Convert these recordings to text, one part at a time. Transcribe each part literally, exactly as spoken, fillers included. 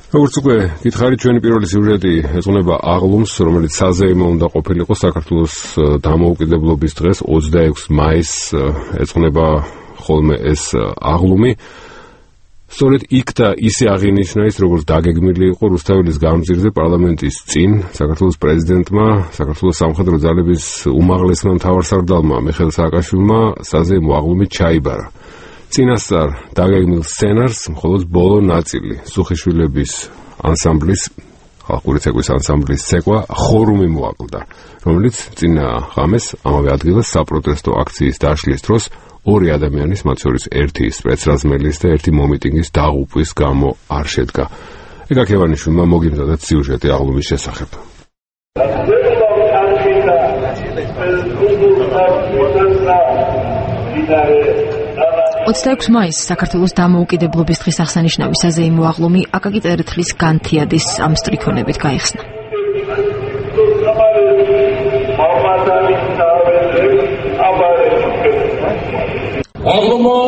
როგორც უკვე გითხარით, ჩვენი პირველი სიუჟეტი ეძღვნება აღლუმს, რომელიც საზეიმო უნდა ყოფილიყო საქართველოს დამოუკიდებლობის დღეს, ოცდაექვსი მაისს ეძღვნება ხოლმე ეს აღლუმი. სწორედ იქ და ისე აღინიშნა ის, როგორც დაგეგმილი იყო რუსთაველის გამზირზე პარლამენტის წინ საქართველოს პრეზიდენტმა, საქართველოს სამხედრო ძალების უმაღლესმა მთავარსარდალმა მიხეილ სააკაშვილმა საზეიმო აღლუმით ჩაიბარა. წინასწარ დაგეგმილ სცენარს მხოლოდ ბოლო ნაწილი სუხიშვილების ანსამბლის, ხალხური ცეკვის ანსამბლის ცეკვა ხორუმი მოაკლდა, რომელიც წინა ღამეს ამავე ადგილას საპროტესტო აქციის დაშლის დროს ორი ადამიანის, მათ შორის ერთი სპეცრაზმელის და ერთი მომიტინგის დაღუპვის გამო არ შედგა. ეგა ქევანიშვილმა მოგიმზადეთ სიუჟეტი აღლუმის შესახებ. ოცდაექვსი მაისს საქართველოს დამოუკიდებლობის დღის აღსანიშნავი საზეიმო აღლუმი აკაკი წერეთლის განთიადის ამ სტრიქონებით გაიხსნა. აღლუმო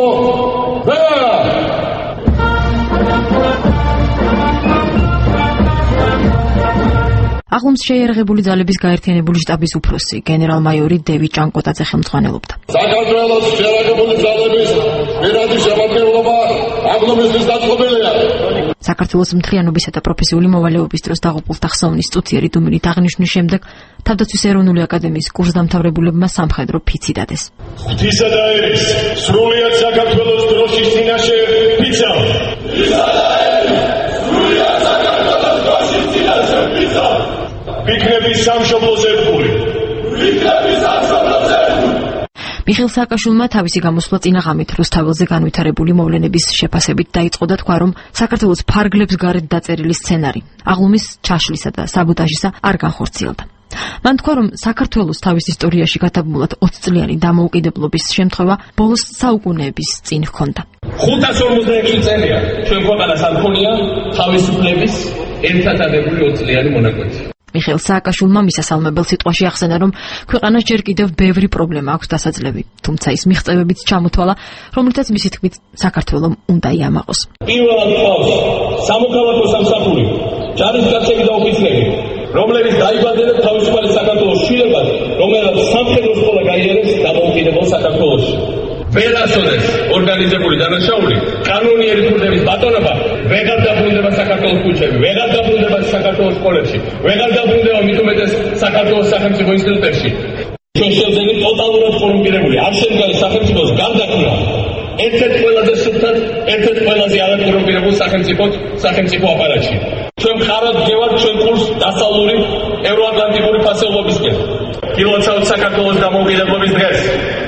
აღლუმს შეიარაღებული ძალების გაერთიანებული შტაბის უფროსი გენერალ-მაიორი დევი ჭანკოტაძე ხელმძღვანელობდა. საქართველოს შეიარაღებული ძალების პირადი შემადგენლობა აღლუმისთვის დაწყობილია. საქართველოს მთლიანობისა და პროფესიული მოვალეობის დროს დაღუპულთა ხსოვნის წუთიერი დუმილით აღნიშნვის შემდეგ თავდაცვის ეროვნული აკადემიის კურსდამთავრებულებმა სამხედრო ფიცი დადეს. ღვთისა და ერის სრულიად საქართველოს დროშის წინაშე ფიცა. ღვთისა და ერის სრულიად საქართველოს დროშის წინაშე ფიცა. ვიქნები სამშობლოზე ფული. ვიქნები სამშობლოზე ფული. მიხეილ სააკაშვილმა თავისი გამოსვლა წინა ღამით რუსთაველზე განვითარებული მოვლენების შეფასებით დაიწყო და თქვა, რომ საქართველოს ფარგლებს გარეთ დაწერილი სცენარი აღლუმის ჩაშლისა და საბოტაჟისა არ განხორციელდა. მან თქვა, რომ საქართველოს თავის ისტორიაში გადაბმულად ოცწლიანი დამოუკიდებლობის შემთხვევა ბოლოს საუკუნეების წინ ჰქონდა. ხუთას ორმოცდაექვსი წელია ჩვენ ქვეყანას არ ჰქონია თავისუფლების ერთად აღებული ოცწლიანი მონაკვეთი. მიხეილ სააკაშვილმა მისასალმებელ სიტყვაში ახსენა, რომ ქვეყანას ჯერ კიდევ ბევრი პრობლემა აქვს დასაძლევი, თუმცა ის მიღწევებით ჩამოთვალა, რომელთაც მისი თქმით საქართველოს უნდა იამაყოს. პირველად ყავს სამოქალაქო სამსახური, ჯარისკაცები და ოფიცრები, რომლებიც დაიბადნენ თავისუფალი საქართველოს შვილებად, რომელსაც სამხედრო სკოლა გაიარეს დამოუკიდებელ საქართველოში. ვერ ასწორებს ორგანიზებული დანაშაული, კანონიერი თურდების ბატონობა, ვეღარ დაბრუნდება საქართველოს ქუჩებში, ვეღარ დაბრუნდება საქართველოს სკოლებში, ვეღარ დაბრუნდება მით უმეტეს საქართველოს სახელმწიფო ინსტიტუტებში. ჩვენ შევძენით ტოტალურად კორუმპირებული, არ შემდგარი სახელმწიფოს გარდაქმნა ერთ-ერთ ყველაზე სუფთად, ერთ-ერთ ყველაზე არაკორუმპირებულ სახელმწიფოს სახელმწიფო აპარატში. ჩვენ ხარად გევართ ჩვენ კურს დასავლური ევროატლანტიკური ფასეულობისკენ. გილოცავთ საქართველოს დამოუკიდებლობის დღეს.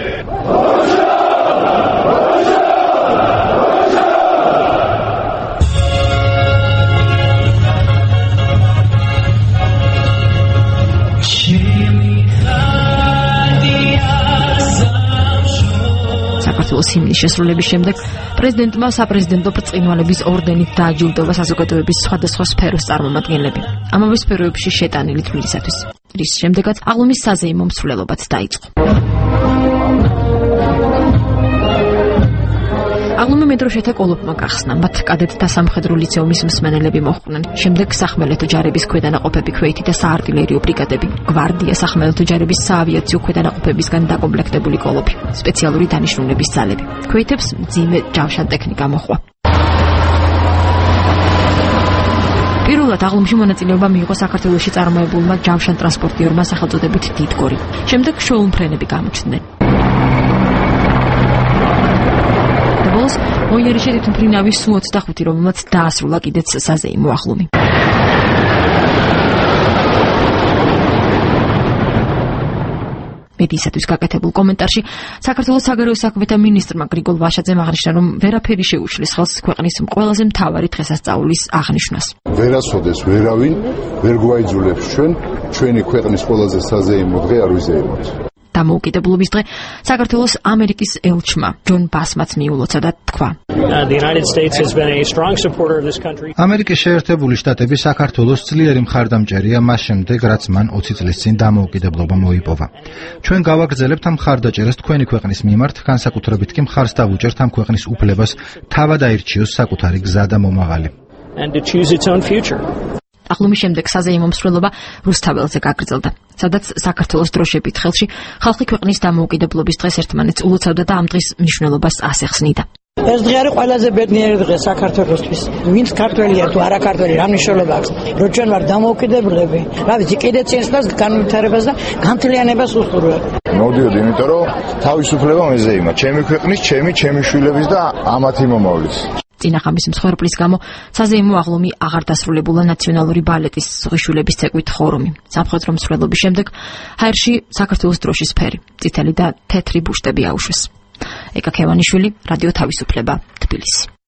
საქართველოს ჰიმნის შესრულების შემდეგ პრეზიდენტმა საპრეზიდენტო ბრწყინვალების ორდენით დააჯილდოვა საზოგადოების სხვადასხვა სფეროს წარმომადგენლები. ამავე სფეროებში შეტანილი თვლისათვის. რის შემდეგაც აღლუმის საზეიმო მსვლელობაც დაიწყო. აღლუმი მედროშეთა კოლოფმა გახსნა, მათ კადეტთა სამხედრო ლიცეუმის მსმენელები მოჰყვნენ. შემდეგ სახმელეთო ჯარების ქვედანაყოფები ქვეითი და საარტილერიო ბრიგადები, გვარდია სახმელეთო ჯარების საავიაციო ქვედანაყოფებისგან დაკომპლექტებული კოლოფი, სპეციალური დანიშნულების ძალები. ქვეითებს მძიმე ჯავშან ტექნიკა მოჰყვა. პირველად აღლუმში მონაწილეობა მიიღო საქართველოში წარმოებულმა ჯავშან ტრანსპორტიორმა სახელწოდებით დიდგორი. შემდეგ შოუმფრენები გამოჩნდნენ. ბოლოს მოიერიშე თვითმფრინავის სუ ოცდახუთი, რომელმაც დაასრულა კიდეც საზეიმო აღლუმი. მედიისათვის გაკეთებულ კომენტარში საქართველოს საგარეო საქმეთა მინისტრმა გრიგოლ ვაშაძემ აღნიშნა, რომ ვერაფერი შეუშლის ხელს ქვეყნის ყველაზე მთავარი დღესასწაულის აღნიშვნას. ვერასოდეს ვერავინ ვერ გვაიძულებს ჩვენ ჩვენი ქვეყნის ყველაზე საზეიმო დღე არ ვიზეიმოთ. დამოუკიდებლობის დღე საქართველოს ამერიკის ელჩმა ჯონ ბასმაც მიულოცა და თქვა: ამერიკის შეერთებული შტატები საქართველოს ძლიერი მხარდამჭერია მას შემდეგ, რაც მან ოცი წლის წინ დამოუკიდებლობა მოიპოვა. ჩვენ გავაგრძელებთ ამ მხარდაჭერას თქვენი ქვეყნის მიმართ, განსაკუთრებით კი მხარს დავუჭერთ ამ ქვეყნის უფლებას თავად აირჩიოს საკუთარი გზა და მომავალი. and to choose its own future. აღლუმის შემდეგ საზეიმო მსვლელობა რუსთაველზე გაგრძელდა, სადაც საქართველოს დროშებით ხელში ხალხი ქვეყნის დამოუკიდებლობის დღეს ერთმანეთს ულოცავდა და ამ დღის მნიშვნელობას ასახსნიდა. ეს დღე არის ყველაზე ბედნიერი დღე საქართველოსთვის. ვინც ქართველია თუ არა ქართველი, რა მნიშვნელობა აქვს? რო ჩვენ ვარ დამოუკიდებლები, რა ვიცი, კიდე წინსვლას განვითარებას და განთლიანებას უსურვებ. მოვდიოდი, იმიტომ რომ თავისუფლება მეზე იმა, ჩემი ქვეყნის, ჩემი, ჩემი შვილების და ამათი მომავლის. წინახამის მსხვერპლის გამო საზეიმო აღლუმი აღარ დასრულებულა ნაციონალური ბალეტის ზღიშვილების ცეკვით ხორუმი. სამხედრო მსვლელობის შემდეგ ჰაერში საქართველოს დროშის ფერი, წითელი და თეთრი ბუშტები აუშვეს. ეკა ქევანიშვილი, რადიო თავისუფლება, თბილისი.